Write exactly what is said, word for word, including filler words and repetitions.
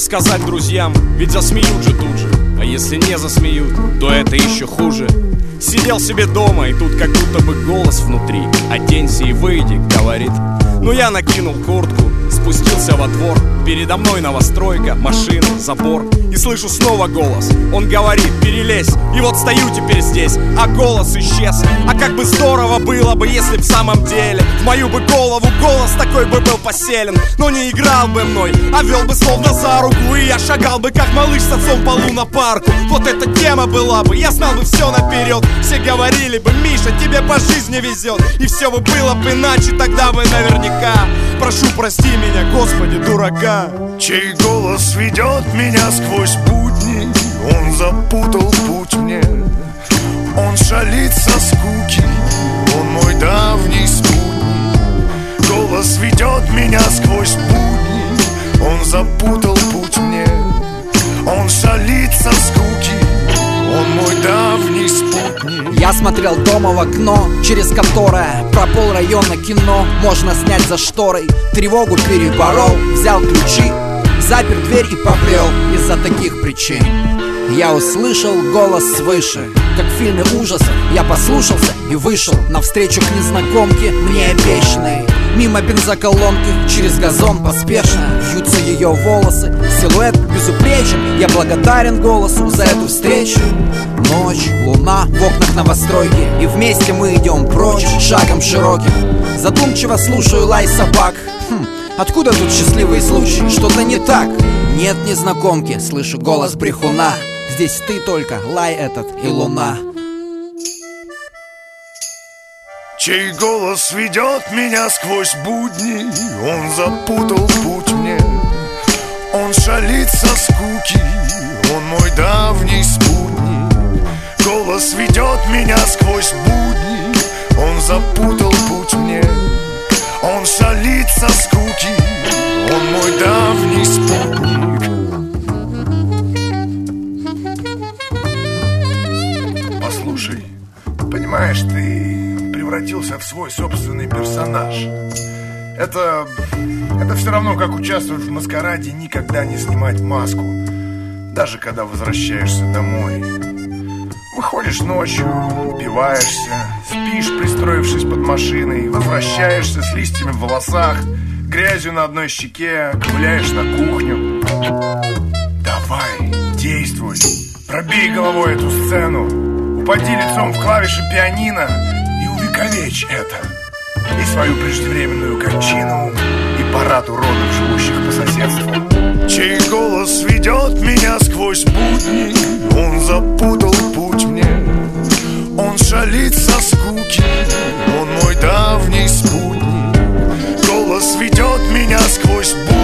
сказать друзьям, ведь засмеют же тут же. А если не засмеют, то это еще хуже. Сидел себе дома, и тут как будто бы голос внутри: оденься и выйди, говорит. Ну я накинул куртку, спустился во двор. Передо мной новостройка, машина, забор. И слышу снова голос, он говорит: перелезь. И вот стою теперь здесь, а голос исчез. А как бы здорово было бы, если б в самом деле в мою бы голову голос такой бы был поселен. Но не играл бы мной, а вел бы словно за руку. И я шагал бы как малыш с отцом по лунопарку. Вот эта тема была бы, я знал бы все наперед. Все говорили бы: Миша, тебе по жизни везет. И все бы было бы иначе, тогда бы наверняка. Прошу, прости меня, Господи, дурака. Чей голос ведет меня сквозь будни, он запутал путь мне. Он шалит со скуки, он мой давний спутник. Голос ведет меня сквозь будни, он запутал путь мне. Он шалит со скуки, он мой давний спутник. Я смотрел дома в окно, через которое про полрайона кино можно снять за шторой. Тревогу переборол, взял ключи, запер дверь и побрел из-за таких причин. Я услышал голос свыше, как в фильме ужасов. Я послушался и вышел навстречу к незнакомке, мне обещанной. Мимо бензоколонки, через газон поспешно вьются ее волосы. Силуэт безупречен, я благодарен голосу за эту встречу. Ночь, луна в окнах новостройки, и вместе мы идем прочь шагом широким. Задумчиво слушаю лай собак. Хм, откуда тут счастливые случаи? Что-то не так. Нет незнакомки, слышу голос брехуна. Здесь ты только, лай этот и луна. Чей голос ведет меня сквозь будни, он запутал путь мне. Он шалит со скуки, он мой давний спутник. Голос ведет меня сквозь будни, он запутал путь мне. Он шалит со скуки, он мой давний спутник. Послушай, понимаешь, ты превратился в свой собственный персонаж. Это... это все равно, как участвовать в маскараде, никогда не снимать маску. Даже когда возвращаешься домой. Выходишь ночью, упиваешься, спишь, пристроившись под машиной, возвращаешься с листьями в волосах, грязью на одной щеке, ковыляешь на кухню. Давай, действуй, пробей головой эту сцену, упади лицом в клавиши пианино и увековечь это. И свою преждевременную кончину, и парад уродов, живущих по соседству. Чей голос ведет меня сквозь будни, он запутал путь мне. Он шалит со скуки, он мой давний спутник. Голос ведет меня сквозь будни.